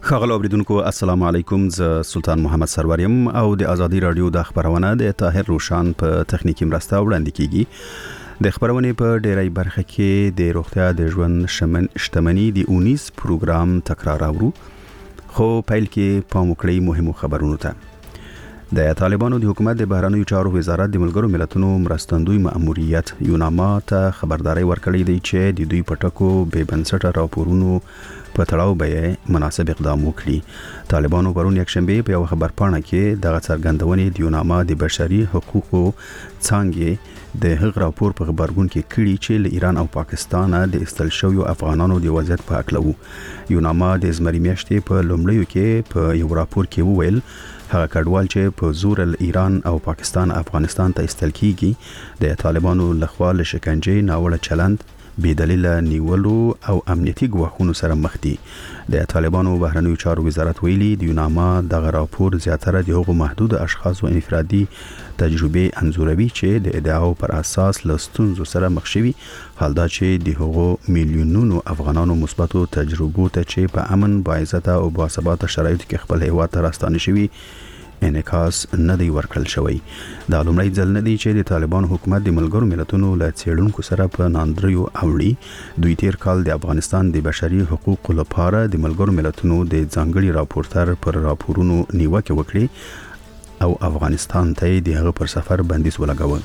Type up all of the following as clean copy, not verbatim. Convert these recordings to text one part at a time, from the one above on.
ښاغلو اوریدونکو السلام علیکم. زه سلطان محمد سرور یم او د ازادي رادیو د خبرونه د طاهر روشان په تخنیکی مرسته وړاندې کیږي. د خبرونه په ډیری برخه کې د روغتیا د ژوند شتمنۍ د 19 پروګرام تکرار اورو، خو پیل کې پام وکړئ مهمو خبرونو ته. د طالبانو د حکومت د بهرنیو چارو وزارت د ملګرو ملتونو مرستندوی مأموریت یوناما ته خبرداري ورکړې ده چې د دوی پټکو به بنسټه راپورونو په تړاو به مناسب اقدام وکړي. طالبانو پرون یکشنبه په یو خبرپاڼه کې دغه څرګندونې د یوناما د بشري حقوقو څانګې د هغ راپور په خبرګون کې کړي چې له ایران او پاکستان د استل شویو افغانانو د وضعیت په اړه وو. یوناما د زمري میاشتې په لومړیو کې په یو راپور کې وویل هغه کډوال چې په زور ایران او پاکستان افغانستان ته استل کیږي د طالبانو لخوا له شکنجې، ناوړه چلند، بې دلیله نیولو او امنیتي ګواښونو سره مخ دي. د طالبانو بهرنیو چارو وزارت ویلي د یوناما دغه راپور زیاتره د هغو محدود اشخاصو انفرادي تجربه انځوروي چې د ادعاو پر اساس له ستونزو سره مخ شوي، حال دا چې د هغو میلیونونو افغانانو مثبتو تجربو ته چې په امن، باعزته او باثباته شرایطو کې خپل هیواد ته راستانه شوي انعکاس نه دی ورکړل شوی. دا لومړی ځل نه دی چې د طالبان حکومت د ملګرو ملتونو له څېړونکو سره په ناندریو اوړي. دوی تیر کال د افغانستان د بشري حقوقو لپاره د ملګرو ملتونو د ځانګړي راپورټر پر راپورونو نیوکه وکړي او افغانستان ته د هغه پر سفر بندیز ولګاوه.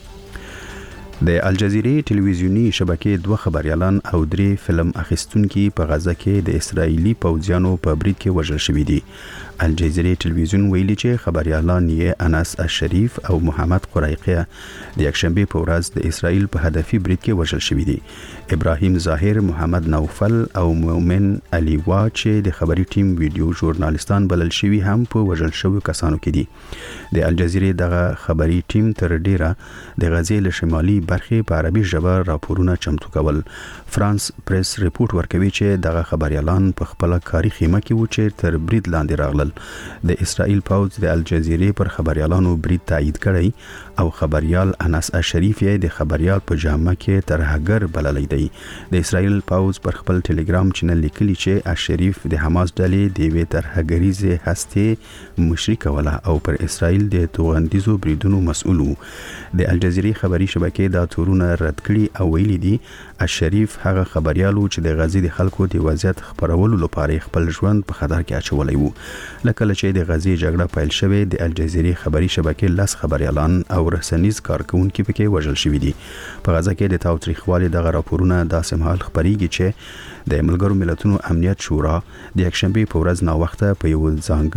د الجزیرې ټلویزیونی شبکې 2 خبريالان او 3 فلم اخیستونکي په غزه کې د اسرایلی پوځیانو په برید کې وژل شوي دي. الجزیرې ټلویزیون ویلي چې خبريالان یې انس الشریف او محمد قریقه د یکشنبه په ورځ د اسرایل په هدفي برید کې وژل شوي دي. ابراهیم ظاهر، محمد نوفل او مومن علي وا چې د خبري ټیم ویډیو ژورنالیستان بلل شوي هم په وژل شویو کسانو کې دي. د الجزیرې دغه خبري ټیم تر ډیره د غزې له شمالي برخې په عربي ژبه راپورونه چمتو کول. فرانس پریس ریپورت ورکوي چې دغه خبريالان په خپل کاري خیمه کې و چې تر برید لاندې راغلل. د اسرائیل پوځ د الجزیرې پر خبريالانو برید تایید کړی او خبريال انس الشریف یې د خبريال په جامه کې ترهګر بللی دی. د اسرائیل پوځ پر خپل ټلګرام چینل لیکلی چې الشریف د حماس ډلې د وی ترهګریزه هسته مشري کوله او پر اسرائیل د توغندیزو بریدونو مسؤل وو. د الجزیرې خبري شبکې دا تورونه رد کړي او ویلي دي الشریف هغه خبريالو چې د غزې د خلکو د وضعیت خبرولو لپاره خپل ژوند په خطر کې اچولی وو. لکه چې د غزې جګړه پیل شوه د الجزیرې خبري شبکې 10 خبريالان او رسنیز کارکونکو پکې وژل شوي دي. په غزه کې د تاوتریخوالي دغه راپورونه داسې مهال خبريږي چې د ملګرو ملتونو امنیت شورا د یکشنبه په ورځ نا وخته په یو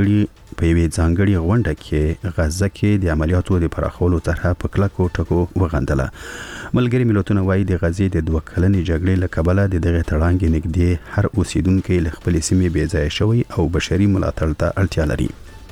ځانګړي غونډه کې غزه کې د عملیاتو د پراخولو طرحه په کلکو ټکو وغندله. ملګري ملتونه وايي د غزې د 2 کلنې جګړې له کبله د دغه تړانګې نږدې هر اوسیدونکو له خپل سیمې بې ځای شوی او بشري ملاتړ ته اړتیا لري.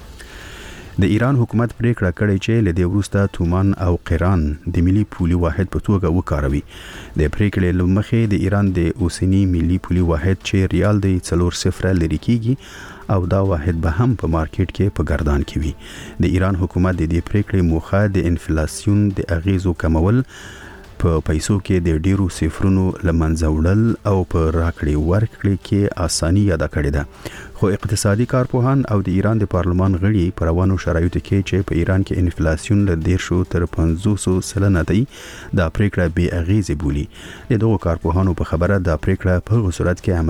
د ایران حکومت پریکړه کړې چې له دې وروسته تومان او قران د ملي پولي واحد په توګه وکاروي. د پریکړې لمخې د ایران د اوسنی ملي پولي واحد چې ریال دی 4.0 لري کیږي او دا واحد به هم په مارکیټ کې په ګردان کې وي. د ایران حکومت د دې پریکړې موخه د انفلیسیون د اغیزو کمول، په پیسو کې د ډیرو صفرونو لمنځه وړل او په راکړې ورکړې کې اساني یاده کړې ده. خو اقتصادي کارپوهان او د ایران د پارلمان غړي په روانو شرایطو کې چې په ایران کې انفلیسیون له 10 تر 500% دی دا پریکړه بې اغیزه بولي. د دغو کارپوهانو په خبره دا پریکړه په هغه صورت کې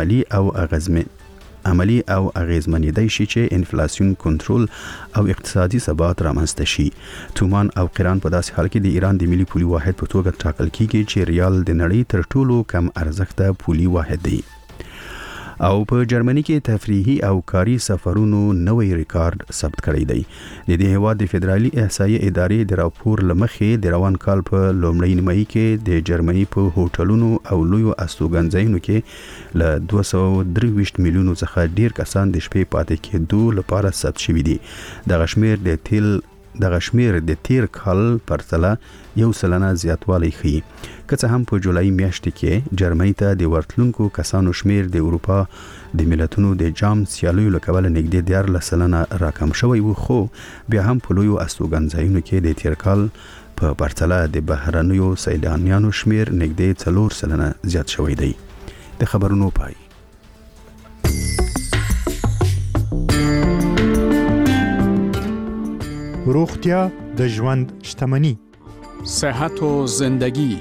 عملی او اغیزمنېدای شي چې انفلیسیون کنټرول او اقتصادي ثبات رامنځته شي. تومان او قران په داسې حال کې د ایران د ملي پولي واحد په توګه ټاکل کیږي چې ریال د نړۍ تر ټولو کم ارزښته پولي واحد دی. او په جرمني کې تفریحي او کاري سفرونو نوې ریکارډ ثبت کړی دی. د دې هیواد د فدرالي احصایې ادارې د راپور لمخې د روان کال په لومړۍ نیمایي کې د جرمني په هوټلونو او لویو استوګنځایونو کې له 223 میلیونو څخه ډیر کسان د شپې پاتې کېدو لپاره ثبت شوي دي. دغه شمیر د تیر کال پرتله 1% زیاتوالی ښيي. که څه هم په جولای میاشت کې جرمني ته د ورتلونکو کسانو شمیر د اروپا د ملتونو د جام سیالیو له کبله نږدې 14% راکم شوی و، خو بیا هم په لویو استوګنځایونو کې د تیر کال په پرتله د بهرنیو سیلانیانو شمیر نږدې 4% زیات شوی دی. د خبرونو پای. روغتیا د ژوند شتمني. صحت و زندگی.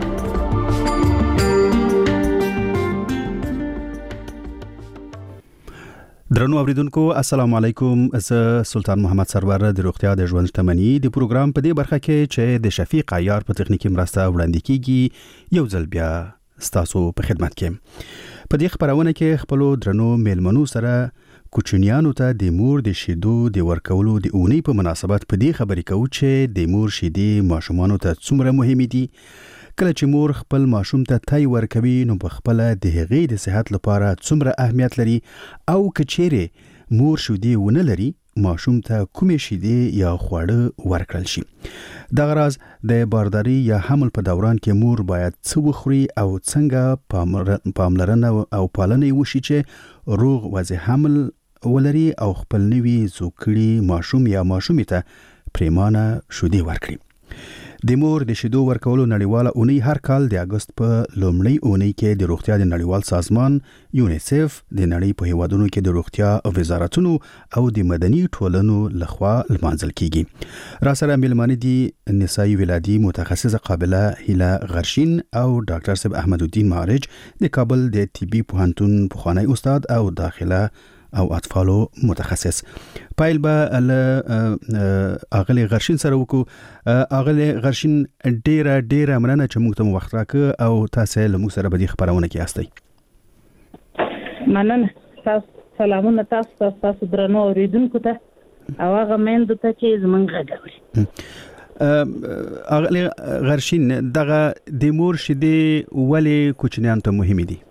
درنو اوریدونکو السلام علیکم. زه سلطان محمد سرور د روغتیا د ژوند شتمني د پروګرام په دې برخه کې چې د شفیق عیار په تخنیکی مرسته وړاندې کیږي یو ځل بیا ستاسو په خدمت کې. په دې خبرونه کې خپل درنو میلمنو سره کوچنیانو ته د مور د شیدو د ورکولو د اونۍ په مناسبت په دې خبرې کوو چې د مور شیدې ماشومانو ته څومره مهمه دي. کله چې مور خپل ماشوم ته تای ورکوي نو په خپل د هغې د صحت لپاره څومره اهمیت لري او کچېره مور شیدې ونه لري ماشوم ته کومې شیدې یا خواړه ورکړل شي. د غراض د بارداری یا حمل په دوران کې مور باید څه وخوري او څنګه پاملرنه او پالنه وشي چې روغ وضع حمل ولري او خپل نوي زوکړي ماشوم یا ماشومې ته پریمانه شیدې ورکړي. د مور د شیدو ورکولو نړیواله اونۍ هر کال د اگست په لومړۍ اونۍ کې د روغتیا د نړیوال سازمان یونیسف د نړۍ په هیوادونو کې د روغتیا وزارتونو او د مدني ټولنو لخوا لمانځل کیږي. را سره ملمانه دي نسایي ولادي متخصصه قابله هیله غرشین او ډاکټر صاحب احمد الدین معرج د کابل د طبي پوهنتون پخوانی استاد او داخله او اطفالو متخصص. پایل به اغلی غرشین سره وکړو. اغلی غرشین ډیره مننه چې موږ ته وخت راکړ او تاسو له موږ سره په دې خبرونه کې یاستئ. مننه. تاسو سلامونه تاسو درنو اوریدونکو ته او هغه میندو ته چې زمونږ غوړي. اغلی غرشین دغه د مور شیدې ولې کوچنیانو ته مهمه دي؟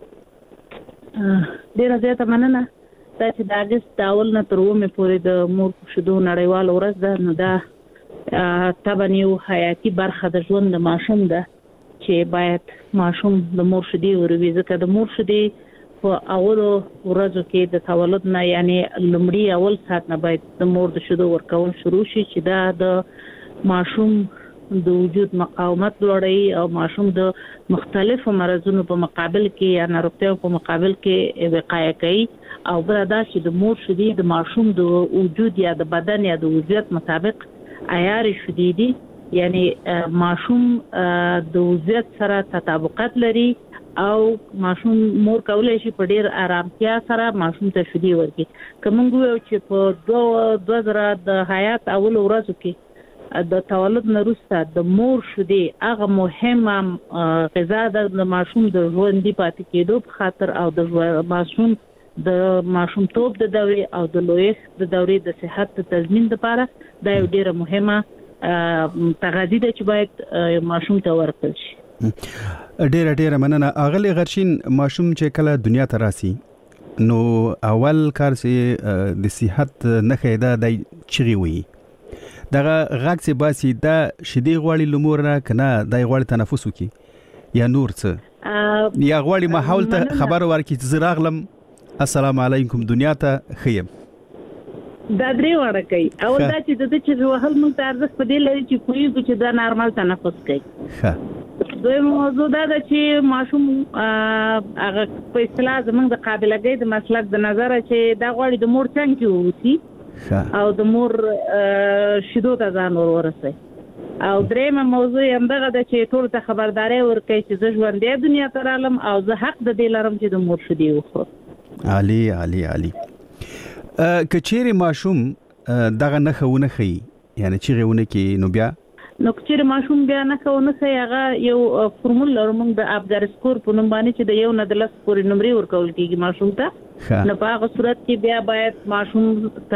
ډیره زیاته مننه. دا چې د اگست د اول نه تر اومه پورې د مور شیدو نړیواله ورځ ده نو دا طبعا یو حیاتي برخه د ژوند د ماشوم ده چې باید ماشوم د مور شیدې وروي ځکه د مور شیدې په اولو ورځو کې د تولد نه یعنی لومړی اول ساعت نه باید د مور د شیدو ورکول شروع شي چې دا د ماشوم د وجود مقاومت لوړوي او ماشوم د مختلفو مرزونو په مقابل کې یا ناروغتیو په مقابل کې وقایه کوي او بل دا چې د مور شیدې د ماشوم د وجود یا د بدن یا د وضعیت مطابق عیار شیدې دي یعنی ماشوم د وضعیت سره تطابقات لري او ماشوم مور کولای شي په ډیر آرامتیا سره ماشوم ته شیدې ورکړي. کوم یو چې په 2000 د حیات اول ورځو کې د تولد نه وروسته د مور شیدې هغه مهمه غذا د ماشوم د ژوندۍ پاتې کېدو په خاطر او د ماشوم د ماشومتوب د دورې او د لویښت د دورې د صحت د تضمین لپاره دا یو ډیره مهمه تغذیه ده چې باید ماشوم ته ورکړل شي. ډیره مننه. اغلی غرشین ماشوم چې کله دنیا ته راسي نو اول کار چې د صحت نه خیدا د چغي وي دغه غاک سي باسي دا شیدې غواړي لمور نه کنه دای غواړي تنفس وکي یا نور څه یا غواړي ماحول ته خبر ورکړي چې زراغلم السلام علیکم دنیا ته خیم. دا درې وړه کوي او دا چې د چې وهل مونږ ته ارزښت په دې لري چې کوی چې دا نارمل تنفس کوي. دوی موضوع دا چې ماشوم هغه په اصطلاح زمونږ د قابلیت د مسلک د نظر چې دا غواړي د مور څنګه ووسی او د مور شیدو ته ځان ورسوي. او درېمه موضوع هم دغه ده چې ټول ته خبرداري ورکړي چې زه ژوندۍ دنیا ته رالم او زه حق د دې لرم چې د مور شیدې وخورم. عالی. کچېره ماشوم دغه نه خونه خي یعنی چې غوونه کې نو بیا نو کچېره ماشوم بیا نه خونه خي هغه یو فورمول لرم د ابګر سکور په نوم باندې چې د یو نه د لس پورې نمرې ورکول کیږي ماشوم ته. نو په هغه صورت کې بیا باید ماشوم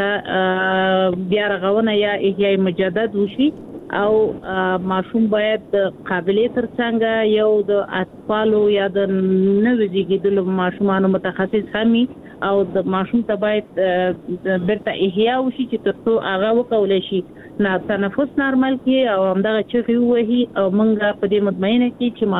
ته بیا رغونه یا احیاء مجدد وشي او ماشوم باید قابلیت ترڅنګ یو د اطفالو یا د نوې زیږیدلو ماشومانو متخصص همي او د ماشوم ته باید برته احیاء وشي چې ترڅو هغه وکولای شي نه تنفس نارمل کی او همدغه چغې وهي او موږ په دې مطمئنه کی چې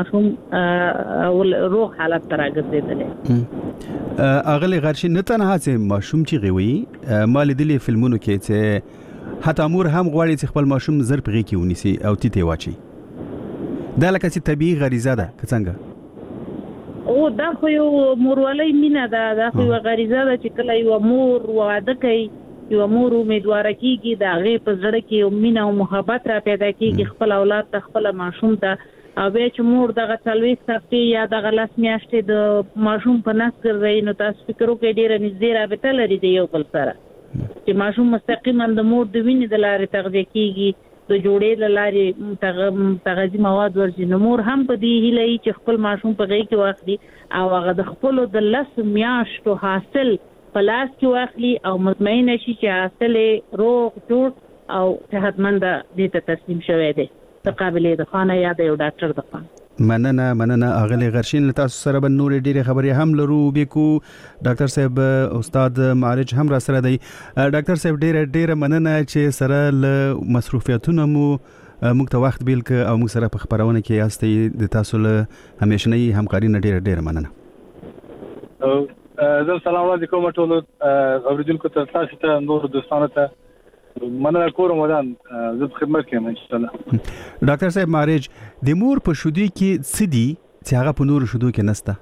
ماشوم روغ حالت ته راګرځیدلی. اغلی غرشین نه تنها چې ماشوم چغې وي مال دلی فلمونو کې چې حتی امور هم غواړي چې خپل ماشوم زر پغې کې ونیسي او تیته واچي. دا لکه چې طبيعي غریزه ده که څنګه؟ او دا خو یو مورولۍ مینه ده، دا خو یو غریزه ده چې کله یو مور واده کوي یو مور امیدوار کیږي دا غي په زړه کې یو مینه او محبت را پیدا کیږي خپل اولاد ته خپل ماشوم ته او به چې مور دغه 40 هفتې یا دغه لاس میاشتې د ماشوم په نس ګرځي نو تاسو فکر وکړئ ډیره نږدې رابطه لري د یو بل سره چې ماشوم مستقیما د مور د وینې د لارې تغذیه کیږي د جوړې د لارې تغذیه مواد ورځي نو مور هم په دې هیله چې خپل ماشوم په غي کې واخلي او هغه د خپل د لاس میاشتو حاصل پلاس کې واخلي او مطمئن شي چې حاصل روغ جوړ او صحتمند دي ته تسلیم شوی دی د قابلیت د خانه یا د یو ډاکټر د خانه مننه اغلی غرشین تاسو سره به نور ډیره خبرې هم لرو بیکو ډاکټر صاحب استاد معالج هم را سره دی ډاکټر صاحب ډیره مننه چې سره له مصروفیتونو مو موږ ته وخت بیل ک او موږ سره په خبرونه کې یاستئ د تاسو له همیشنی همکاري نه ډیره مننه زه سلام علیکم ټول اوریدونکو ته تاسو ته نور دوستانو ته مننه کوم ودان زه په خدمت کې یم ان شاء الله ډاکټر صاحب معالج د مور په شودي کې سدي چې هغه په نور شودو کې نسته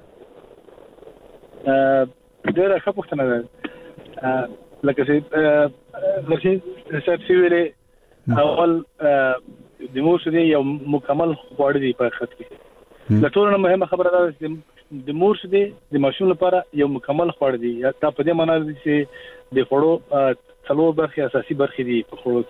ډیره ښه پوښتنه ده لکه چې ویلې اول د مور شودي یو مکمل خواړه دی په حقیقت کې د ټولو مهمه خبره ده چې د مور شودي د ماشوم لپاره یو مکمل خواړه دی یا په دې معنی دی چې د خوړو څلور برخې اساسي برخې دي په خوړو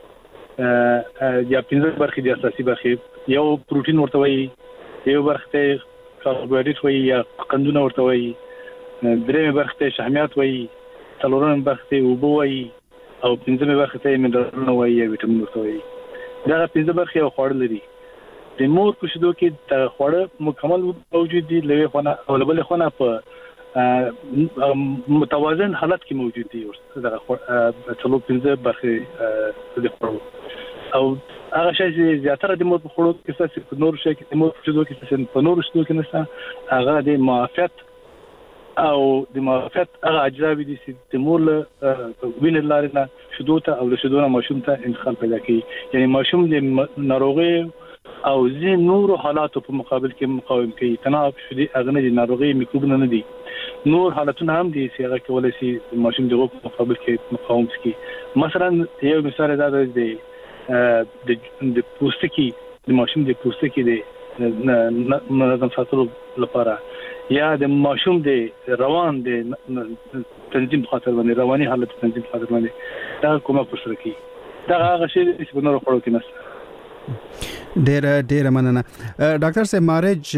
کې یا 15 برخې دي اساسي برخې یو پروتین ورته وایي یو برخه کاربوهایډریټ وایي یا قندونه ورته وایي درېمه برخه شحمیات وایي څلورمه برخه اوبه وایي او پنځمه برخه منرالونه وایي یا ویټامین ورته وایي دا 15 برخې یو خوړ لري د مور په شودو کې د خوړه مکمل موجود دي لوي خونه او بل خونه په متوازن حالت کې موجود دي دغه څلور 15 برخې د خوړو او هغه شی چې زیاتره د مور په خوړو کې څه په نور شي کې د مور په شودو کې څه په نور شودو کې نشته هغه د معافیت او د معافیت هغه اجزا دي چې د مور له وینې لارې نه شودو ته او له شودو نه ماشوم ته انتقال پیدا کوي یعنی ماشوم د ناروغي او زین نور حالاتو په مقابل کې مقاوم کوي تناب شدي اغنه دي ناروغي میکروبونه نه دي نور حالتونه هم دي چې هغه کولای شي ماشوم دغه په مقابل کې مقاوم کوي مثلا یو مثال دا دی د پوستکي د ماشوم د پوستکي د منظم ساتلو لپاره یا د ماشوم د روان د تنظیم خاطر باندې رواني حالت تنظیم خاطر باندې دا کومه پوښتنه کوي دا هغه شی چې په نور خلکو کې نشته ډیره مننه ډاکټر صاحب معالج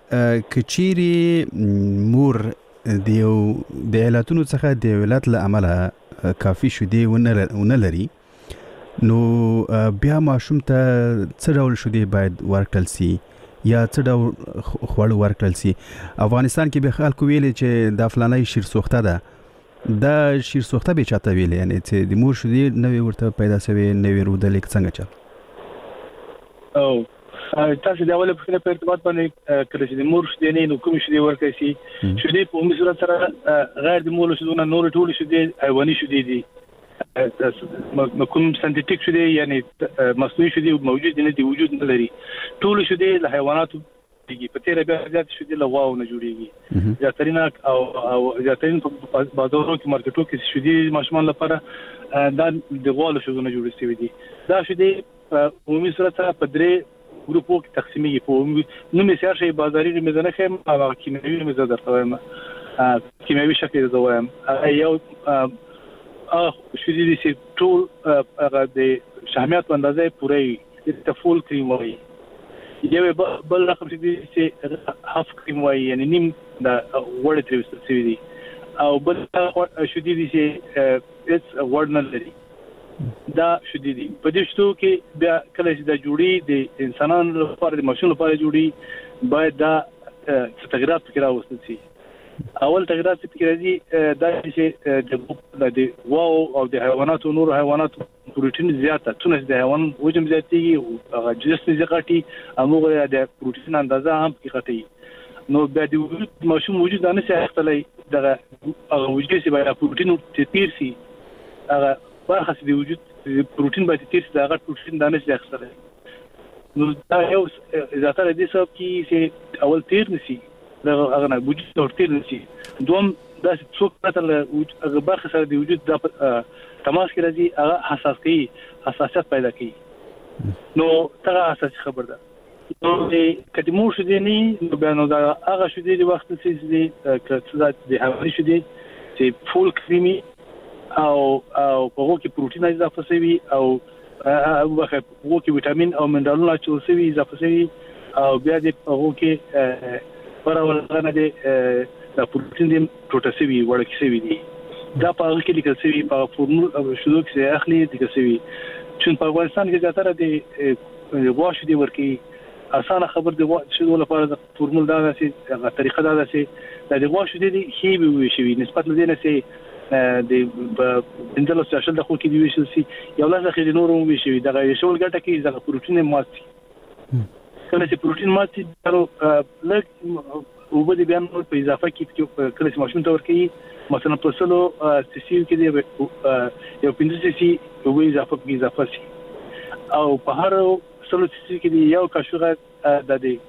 کچيري مور د علتونو څخه د ولادت له عمله کافي شودي ونه لري نو بیا ماشوم ته څه ډول شودي باید ورکړل سي یا څه ډول خواړه ورکړل سي افغانستان کې به خلکو ویلي چې د فلانه شیر سوخته ده دا شیر سوخته به چاته ویلي یعنی چې د مور شودي نوې ورته پیدا شوی نوې رودل څنګه چل او تاسو د اوله په ارتباط باندې کله چې د مور شودي نه نو کوم شودي ورکړي شي شودي په عمومي صورت سره غیر د مور شودونه نور ټول شودي حیواني شودي دي کوم سنتیټیک شودي یعنی مصنوعي شودي موجود نه دي وجود نه لري ټول شودي له حیواناتو دي په تیر بیا زیات شودي له واو نه جوړيږي زیاترین او زیاترین په بازارونو کې مارکیټو کې شودي ماشومان لپاره دا د غوالو شودونه جوړ شوي دي دا شودي عمومي صورت سره په درې ګروپو کې تقسیمېږي په نو مثال شي بازاري میزانه خیم او کیمیاوي میزانه درته وایم کیمیاوي شکل زه وایم یو شودي دي چې ټول هغه د شحمیات اندازې پوره د فول کریم وایي یو بل رقم چې هاف کریم وایي یعنی نیم د وړ تر وسوي دي او بل شودي دي چې هیڅ وړ نه لري دا شودي دي په دې شتو کې بیا کله چې د جوړي د انسانانو لپاره د ماشوم لپاره جوړي باید دا تغیرات فکر راوستل شي اول تغیرات فکر راځي دا چې د واو او د حیواناتو نور حیواناتو پروتین زیاته تونه د حیوان وجم زیاتېږي هغه جسم زیاتېږي هغه د پروتین اندازه هم کېږي نو بیا د وجود ماشوم وجود نه شي اختلای دغه هغه وجود چې باید پروتین تیر سي هغه برخه د وجود پروتین باید تیر سي دغه پروتین دانه شي اختلای نو دا یو زیاتره دي سبب کې چې اول تیر نشي دغه هغه نه وجود تیر نشي دوم دا څوک پته هغه برخه سره د وجود د تماس کې راځي هغه حساسیت پیدا کوي نو دا اساسي خبر ده نو کله مو شو دي نه بیان دا هغه شو دي وخت چې کله د حوالي شو دي چې فول کریمي او په هغه کې پروتین اضافه شوی او هغه کې ویټامین او منرالونه چې شوی اضافه شوی او بیا د هغه کې پرولغه دي د پروتین د پروتاسیوي ورکه شوی دي دا په هغه کې لیکل شوی په فورمول شروع کې اخلي لیکل شوی چې په افغانستان کې زیاتره د واش دي ورکی اسانه خبر دی چې لپاره د فورمول دا چې طریقه دا چې د واش دي هي به شوی نسبت لدې نه سي د انځلو سیاسل د خو کې دی ویشل سي یو لاسه خې نور مو ویشي دا شول ګټه کې د پروتین ماتي کله چې پروتین ماتي درو لږ وبدي بیان په اضافه کې کله چې ماشوم ته ورکی مثلا په سلو سي کې دی یو 15 سي وبو اضافه سي او په هر سلو سي کې دی یو قاشوغه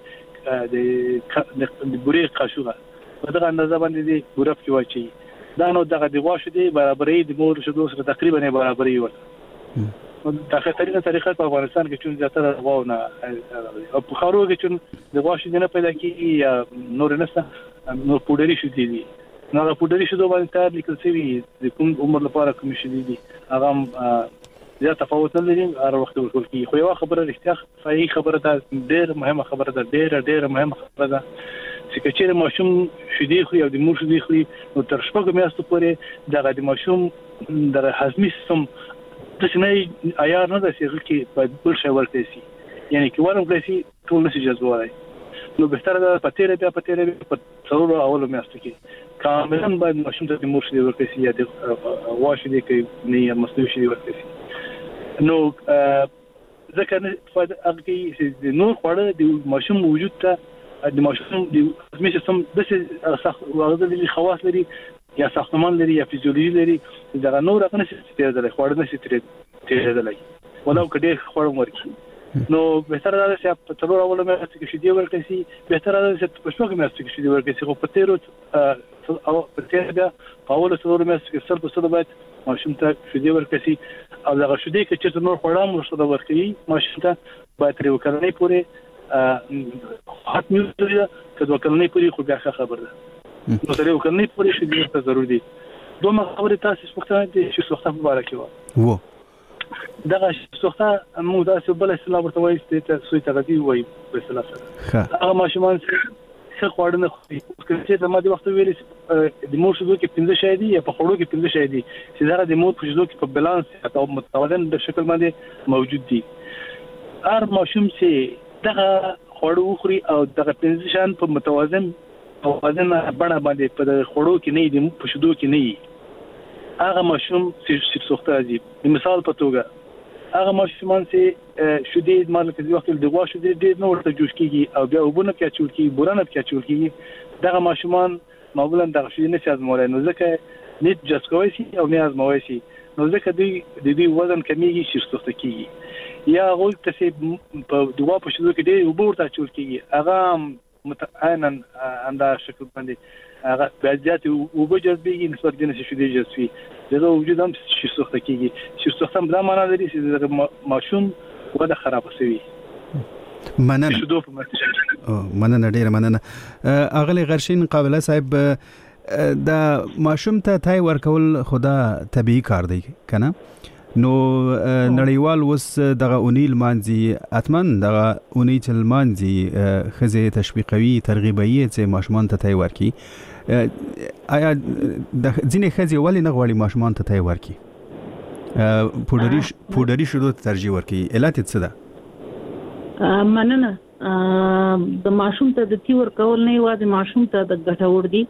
د بوري قاشوغه په دغه اندازه باندې دی بورف کې واچي دا نو دغه دی واشه دی برابرې د مور شدو سره تقریبا برابرې ورته دا طریقه په افغانستان کې چې زیاتره غواونه او په خارو کې چې د واشه دی نه پیدا کیږي یا نور نسته نور پودري شو دي نو پودري شو باندې تر لیکل شوی د کوم عمر لپاره کوم شي دي هغه زیات تفاوت نه لري هر وخت ورکول کی خو یو خبره رښتیا صحیح خبره ده ډېر مهمه خبره ده ډېر مهمه خبره ده چې کچېره ماشوم شیدې خو او د مور شیدې خو نو تر شپږ میاشتو پورې دغه د ماشوم د هضمي سیستم د شنه عیار نه د سیغه کې په بل شی ورته سي یعنی کې ورم کړی ټول نشي جذبوي نو بهتره ده پتیره په څلور اول میاشتو کې کاملا باید ماشوم ته د مور شیدې ورته سي یا د واش دې کې نه مصنوعي شیدې ورته سي نو ځکه فائدہ هغه کې د نور خوړه د ماشوم وجود ته د ماشوم د هضمي سیستم د هغه خواص لري یا ساختمان لري یا فزیولوژي لري دا نور هغه نشي تیرېدل خوړه نشي تیرېدل ولو کډې خوړم ورکی نو بهتره ده چې په څلور اول میاشتو کې شیدې ورکړي سي بهتره ده چې په شپږ میاشتو کې شیدې ورکړي سي خو په تیرو او په تیر بیا په اول څلور میاشتو کې سر په سر باید ماشوم ته شیدې ورکړي سي او دا شیدې کې چې نور خوړم ورسره ورکړي ماشوم ته باید تر وکړنې پورې حت میوزه کله وکړنې پورې خو بیا خبر ده نو تر وکړنې پورې شیدې ته ضروري دي دوه خبرې تاسو څنګه دي چې څه مبارکي وو دغه څوخته موږ تاسو بل اسلام ورته وایي چې سوی تغذی وایي په سلاسه هغه ماشومان څه خوړنه خوري چې د ماده وخت ویل د مور شدو کې 15 شای دي یا په خوړو کې 15 شای دي چې دا د مور په شدو کې په بالانس او متوازن د شکل باندې موجود دي هر ماشوم چې دغه خوړو خوري او دغه 15 شان په متوازن بڼه باندې په خوړو کې نه دي په شدو کې نه هغه ماشوم چې څوخته دي مثال په توګه هغه ماشومان چې شدید مال کې وخت د غوا شدید ډېر نور ته جوش کیږي او بیا وبونه کې چول کیږي بورانه کې چول کیږي دغه ماشومان معمولا دغه شدید نه ازمول نو ځکه نیت جسکوي سي او نه ازموي سي نو ځکه د وزن کمیږي چې څوخته کیږي یا غول ته په دوا په شدو کې ډېر وبورته چول کیږي هغه متعینا انده شکل باندې هغه بجات او بجذبي نسبت دي نشي شدي جذبي دغه وجود هم شي سوخته کیږي چې سوخته هم دا معنا لري چې ماشوم وده خراب شوی مننه ډیر مننه اغلی غرشین قابله صاحب دا ماشوم ته تای ورکول خدا طبيعي کار دی کنه نو نړیوال وس دغه اونیل مانځي اتمن دغه اونیل مانځي خزه تشویقوي ترغیبوي چې ماشومان ته تای ورکی آیا د ځینې خزه ولی نه غواړي ماشومان ته تای ورکی پودري شروع ترجیح ورکی علت څه ده مننه د ماشوم ته د تی ورکول نه یوازې ماشوم ته د ګټور دي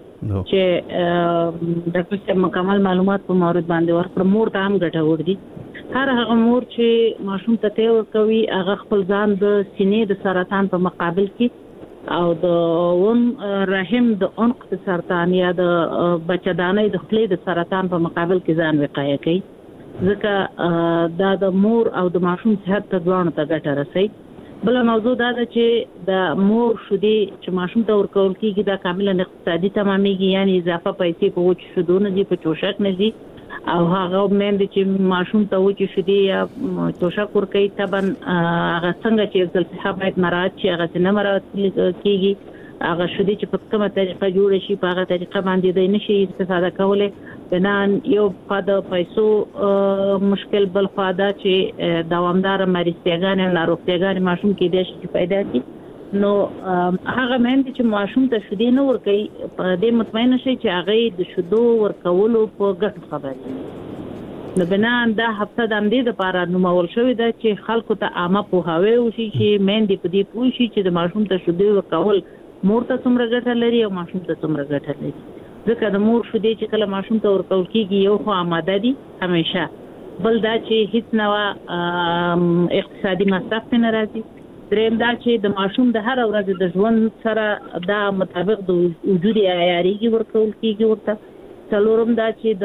چې ډاکټر صاحب مکمل معلومات په مورد باندې ورکړه مور ته هم ګټور دي هر هغه مور چې ماشوم ته تی ورکوي هغه خپل ځان د سینې د سرطان په مقابل کې او د رحم د عنق د سرطان یا د بچدانۍ د خپلې د سرطان په مقابل کې ځان وقایه کوي ځکه دا د مور او د ماشوم صحت ته ځوان ته ګټه رسي بل موضوع دا ده چې د مور شیدې چې ماشوم ته ورکول کیږي دا کاملا اقتصادي تمامېږي، یعنی اضافه پیسې په وچ شیدو نه دي، په چوشک نه دي، او هغه مېندې چې ماشوم ته وچ شیدې یا چوشک ورکوي طبعا هغه څنګه چې ځل باید مراعات شي، هغه نه مراعات کیږي. هغه شیدې چې په کومه طریقه جوړ شي په هغه طریقه باندې د نشي استفاده کولای. بنان یو په د پیسو مشکل، بل خو دا چې دوامدار مریضتیاګان او ناروغتیاګان ماشوم کې د شي پیدا کی. نو هغه مېندې چې ماشوم ته شیدې نه ورکوي په دې مطمئن شي چې هغه د شیدو ورکولو په ګټه خبري. نو بنان دا هفته د امدې لپاره نومول شوې ده چې خلکو ته عامه پوهاوی وشي چې مېندې په دې پوه شي چې د ماشوم ته شیدې ورکول مور ته څومره ګټه لري او ماشوم ته څومره ګټه لري. ځکه د مور شیدې چې کله ماشوم ته ورکول کیږي یو خو آماده دي همیشه، بل دا چې هیڅ نوع اقتصادي مصرف نه راځي، دریم دا چې د ماشوم د هر ورځ د ژوند سره دا مطابق د وجود عیاري ورکول کیږي ورته. څلورم دا چې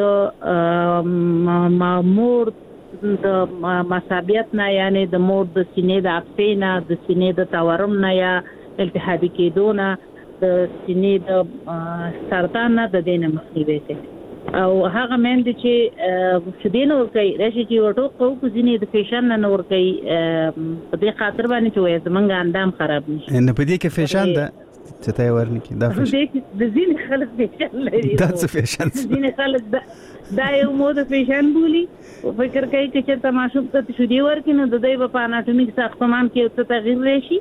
د مور د مصابیت نه، یعنی د مور د سینې د اپسې نه، د سینې د تورم نه یا التهابي کېدو نه، د سینې د سرطان نه د دې نه مخنیوی کوي. او هغه مېندې چې شیدې نه ورکوي راشي چې یو ټوک کوو ځینې د فیشن نه ورکوي په دې خاطر باندې چې وایي زمونږ اندام خراب نشي. نه په دې کې فیشن ده چې ته ورنکې دا فیشن د ځینې خلک فیشن لري، دا څه فیشن ځینې خلک دا یو مود فیشن بولي او فکر کوي چې چې ماشوم ته شیدې ورکړي نو د دوی په اناټومیک ساختمان کې څه تغییر راشي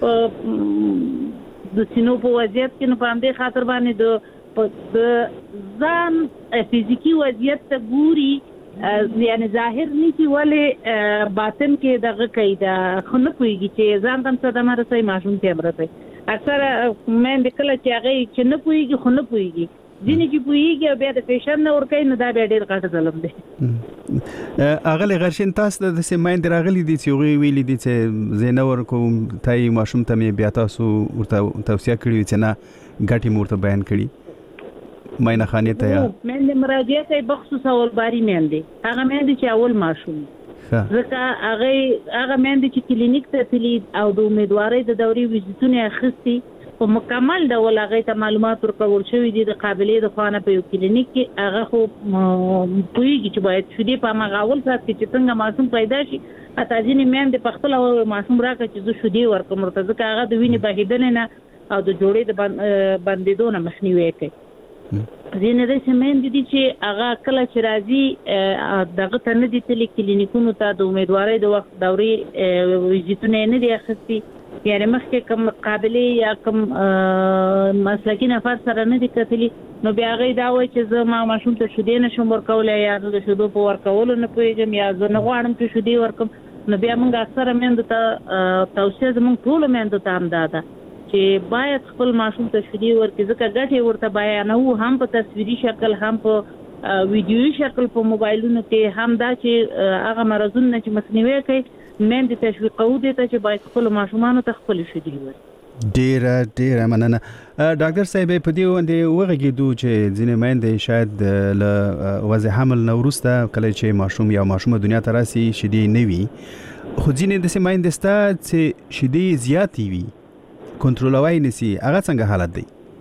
د سینو په وضعیت کې. نو په همدې خاطر باندې د ځان فزیکی وضعیت ته ګوري، یعنی ظاهر نه کی ولې باطن کې دغه کوي دا خو نه پوهېږي چې ځان ته صدمه رسوي ماشوم ته رسوي. اکثره مېندې کله چې هغه چې نه پوهېږي خو نه پوهېږي، ځینې چې پوهېږي او بیا د فیشن نه ورکوي نو دا بیا ډېر غټ ظلم دی. اغلی غرشین تاسو د داسې مېندې راغلي دي چې هغوی ویلي دي چې زه نه ورکوم، تای ماشوم ته مې بیا تاسو ورته توصیه کړې چې نه ګټې مې ورته بیان کړي مینه خانې ته؟ یا مېندې مراجعه کوي بخصوص اولباري مېندې، هغه مېندې چې اول ماشوم، ځکه هغه مېندې چې کلینیک ته تللي او د امیدوارۍ د دورې ویزیټونه اخیستي په مکمل ډول هغه ته معلومات ورکول شوي دي د قابلې د خوا نه په یو کلینیک کې. هغه خو پوهېږي چې باید شیدې په هماغه اول ساعت کې چې څنګه ماشوم پیدا شي. حتی ځینې مېندې په خپله ماشوم راکړه چې زه شیدې ورکړم ورته، ځکه هغه د وینې بهېدنې نه او د جوړې د بندېدو نه مخنیوی کوي. ځینې داسې مېندې دي چې هغه کله چې راځي دغه ته نه دي تللي کلینیکونو ته، د امیدوارۍ د وخت دورې ویزیټونه یې نه دي اخیستي، یعنی مخکې کوم قابلې یا کوم مسلکي نفر سره نه دي کتلي، نو بیا هغوی دا وایي چې زه ماشوم ته شیدې نشم ورکولی یا زه د شیدو په ورکولو نه پوهېږم یا زه نه غواړم چې شیدې ورکړم. نو بیا موږ اکثره مېندو ته توصیه زموږ ټولو مېندو ته هم دا ده چې باید خپل ماشوم ته شیدې ورکړي، ځکه ګټې ورته بیانوو هم په تصویري شکل، هم په ویډیویي شکل په موبایلونو کې، هم دا چې هغه مرضونه چې مخنیوی کوي مېندې تشویقوو دې ته چې باید خپلو ماشومانو ته خپلې شیدې ورکړي. ډیره مننه. ډاکټر صاحب په دې باندې وغږېدو چې ځینې میندې شاید له وضع حمل نه وروسته کله چې ماشوم یا ماشومه دنیا ته راسي شیدې نه وي، خو ځینې داسې میندې شته چې شیدې زیاتې وي کنټرولوای نشي، هغه څنګه حالت دی؟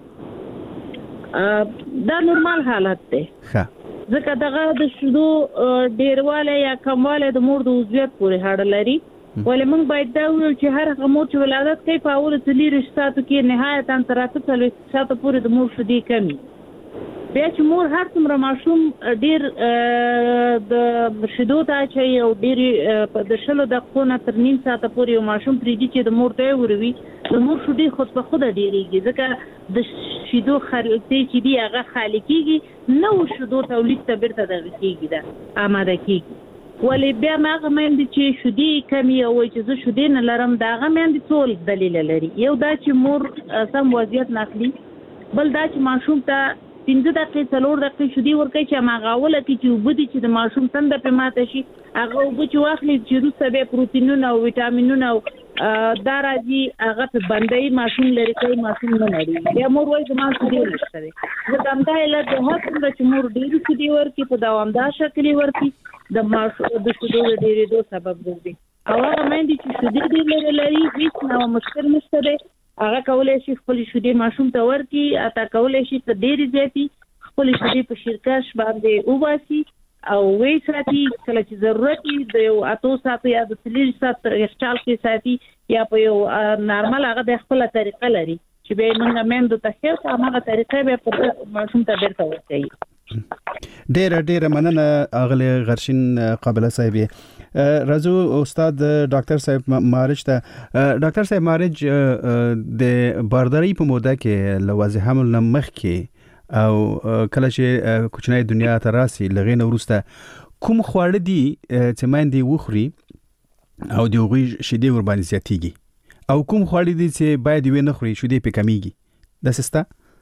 دا نورمال حالت دی، ځکه دغه د شیدو ډیروالی یا کموالی د مور د عضویت پورې اړه لري. ولې موږ باید دا وویل چې هر هغه مور چې ولادت کوي په اولو 40 ساعتو کې نهایتاً تر 48 ساعتو پورې د مور شیدې کمي. بیا چې مور هر څومره ماشوم ډېر د شیدو ته اچوي او ډېرې د 20 دقیقو نه تر نیم ساعته پورې یو ماشوم پرېږدي چې د مور ته یې وروي، د مور شیدې خود په خوده ډېرېږي، ځکه د شیدو خلطې چې دي هغه خالي کېږي، نوو شیدو تولید ته بېرته دغه کېږي، ده آماده کېږي. ولې بیا هغه میندې چې شیدې کمې او وایي چې زه شیدې نه لرم، د هغه میندې څو دلیله لري. یو دا چې مور سم وضعیت نه اخلي، بل دا چې ماشوم ته 5 دقیقې 4 دقیقې شیدې ورکوي چې هماغه اوله کې چې اوبه دي چې د ماشوم تنده پرې ماته شي، هغه اوبه چې واخلي چې وروسته بیا پروټینونه او ویټامینونه او دا راځي هغه په بندوي، ماشوم لرې کوي، ماشوم نه لري. بیا مور وایي زما شیدې نشته دی، ځکه همدا علت د هر څومره چې مور ډېرې شیدې ورکړي په دوامدار شکل یې ورکړي د شیدو د ډېرېدو سبب ګرځي. او هغه مېندې چې شیدې ډېرې لري هیڅ نو مشکل نشته دی هغه کولای شي خپل شیدې ماشوم ته ورکړي اته کولای شي ته ډېرې زیاتې خپل شیدې په شیرکش باندې وباسي او وې ساتي کله چې ضرورت وي د یو اتو ساتي یا د 3 سات یخچال کې ساتي یا په یو نارمل هغه د خپل طریقه لري چې به موږ مېندو ته خیر هغه طریقه به په ماشوم ته ډېر ورکړي. ډېر مننه اغلی غرشین قابله صاحب. راځو استاد ډاکټر صاحب مارج ته. ډاکټر صاحب مارج د بارداری په موده کې لوازم حمل مخ کې او کله چې کوچنی دنیا ته راسي لغې نو ورسته کوم خواړه دي چې مېندې وخوري او د هغوی شیدې ور باندې زیاتېږي او کوم خواړه دي چې باید وي نه خوري شیدې پې کمیږي دا سستا؟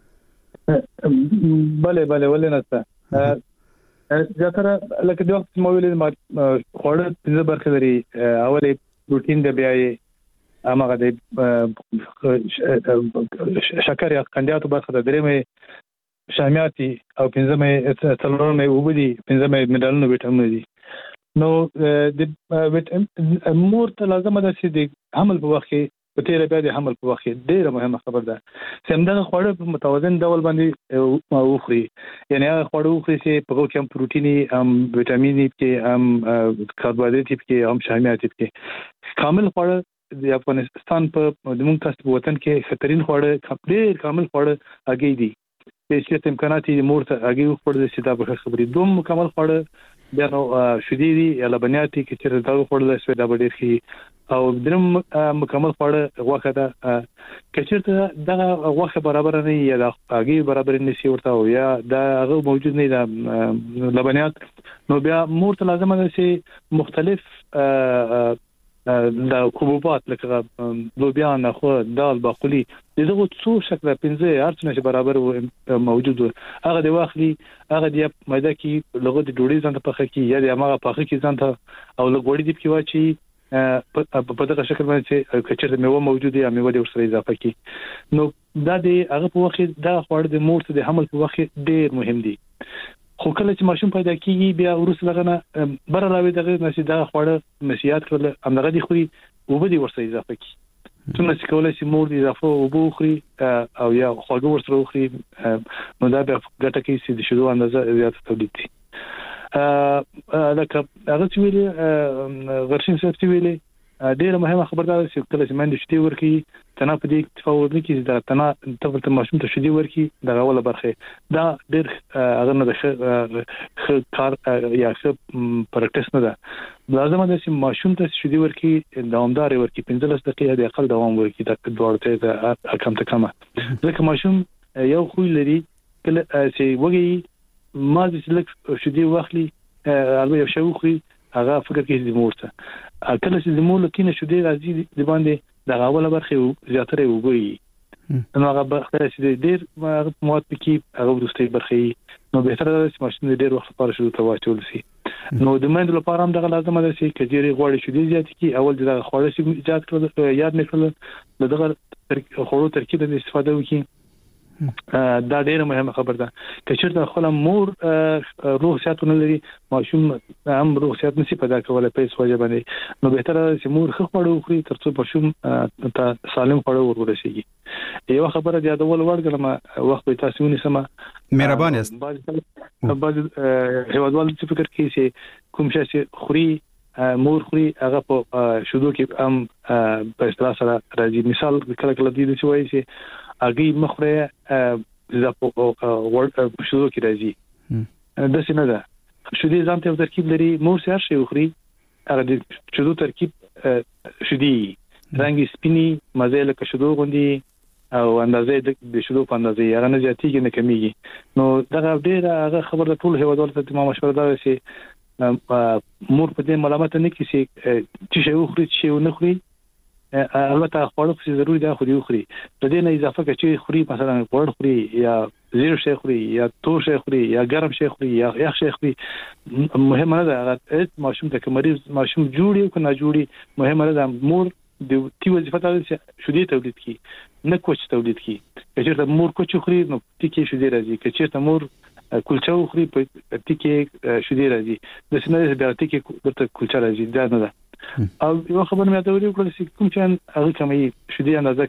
بله ولې نسته زیاتره لکه د وخت مو ویلې خواړه پنځه برخې لري. اولې پروتین د بیا هغه د شکر یا قندیاتو برخه د درېمه شامیاتي او پنځمه څلورمه وبدي پنځمه منرالونه ویټامین دي. نو د مور ته لازم ده چې د حمل په وخت کې په تیر بیا د حمل په وخت کې ډیره مهمه خبر ده چې همدغه خواړه په متوازن ډول باندې وخوري. یعنی هغه خواړه وخوري چې په هغه کې هم پروتیني هم ویټامین کې هم کاربوهایډریټ کې هم شامیات کې کامل خواړه د افغانستان په دموږ تاسو وطن کې خطرین خواړه ډیر کامل خواړه اگې دي چې امکانات یې مور ته اگې وخورل شي دا به خبرې دوم مکمل خواړه بیا نو شیدې دي یا لبنیات کې چې دا خورل شي دا به ډیر شي او درم مکمل خواړه غوښه ده کچېرته دا غوښه برابر نه یا دا اگې برابر نه شي ورته او یا دا هغه موجود نه دا لبنیات نو بیا مور ته لازم ده چې مختلف دا حبوبات لکه لوبیا نخو دال باقلي دغه څو شکل پنځه هرڅه برابر موجود هغه د واخلي هغه د مېده کې لغه د ډوډۍ ځان ته پخې کې یا د هغه پخې کې ځان ته او لګوړې دی کې واچي په دغه شکل باندې کچره میوه موجود یا میوه د ورسره اضافه کې نو دا د هغه په وخت دا خواړه د مور ته د حمل په وخت ډیر مهم دي. خو کله چې ماشوم پیدا کیږي بیا ورسره لغنه بر راوي دغه نشي دا خواړه نشيات کړل همغه دي خوري او به دي ورسره اضافه کی څنګه چې کولای شي مور دي اضافه او به خوري او یا خواږه ورسره خوري نو دا به ګټه کوي چې د شیدو اندازه زیاته تولید شي. لکه هغه چې ویلي غرشین صاحب چې ویلي ډیره مهمه خبردار چې کله چې مند شتي ورکی تنه په دې تفاوت نه کیږي دا تنه تفاوت ماشوم ته شتي ورکی دا اوله برخه دا ډیر هغه نه د کار یا څه پریکټیس نه ده لازم ده چې ماشوم ته شتي ورکی دوامدار ورکی 15 دقیقې د اقل دوام ورکی دا دوړته دا کم ته کمه ځکه ماشوم یو خو لري کله چې وږي ما چې لک شتي واخلي البته یو شی وخوري هغه فکر کوي د مور ته کله چې د مور لکینه شو دی راځي د باندې د غاوله برخه زیاتره وګوري نو هغه برخه چې ډیر مواد پکې هغه ورسته برخه نو به تر دا چې ماشوم ډیر وخت لپاره شو ته واچول شي نو د مند لپاره هم دغه لازم ده چې کجيري غوړي شو دی زیات کی اول دغه خوړل شي ایجاد کړل یاد نه کړل دغه خوړو ترکیب د استفاده وکړي دا ډیره مهمه خبر ده چې چیرته خپل مور روح صحتونه لري ماشوم هم روح صحت نشي پیدا کولای په هیڅ وجه باندې نو به تر چې مور خو خړو خوري ترڅو ماشوم ته سالم خړو ورورسيږي. یو خبره د یادول ورګلم وخت به تاسو ونیسم مهرباني است بعض هیوادوال چې فکر کوي چې کوم شي خوري مور خوري هغه په شودو کې هم په اصطلاح سره راځي مثال کله کله دې چې وایي چې اگې مخره زاپو شودو کې راځي د څه نه ده شودي ځان ته ترکیب لري مور سره شي خوري هغه د شودو ترکیب شودي رنګ سپینی مزه له شودو غوندي او اندازې د شودو په اندازې هغه نه زیاتېږي نه کمیږي نو دا ډیره هغه خبره ټول هیوادوالو ته ما مشوره ده چې مور په دې ملامت نه کیسي چې شی خوري چې نه خوري البته خواړه خو ضروري ده خو خوري په دې نه اضافه کړي خوري مثلا غوړ خوري یا زیرو شي خوري یا تور شي خوري یا ګرم شي خوري یا یخ شي خوري مهمه نه ده ماشوم ته مریض ماشوم جوړي او نه جوړي مهمه نه ده مور د تی وظیفه ده چې شودي تولید کی نه کوچ تولید کی چې مور کوچ خوري نو تیکي شودي راځي چې مور کلچه خوري په تیکي شودي راځي د سینې د تیکي ورته کلچه راځي دا نه ده او یو خبر مې ته ویل چې کوم چې هغه کمې شدي اندازه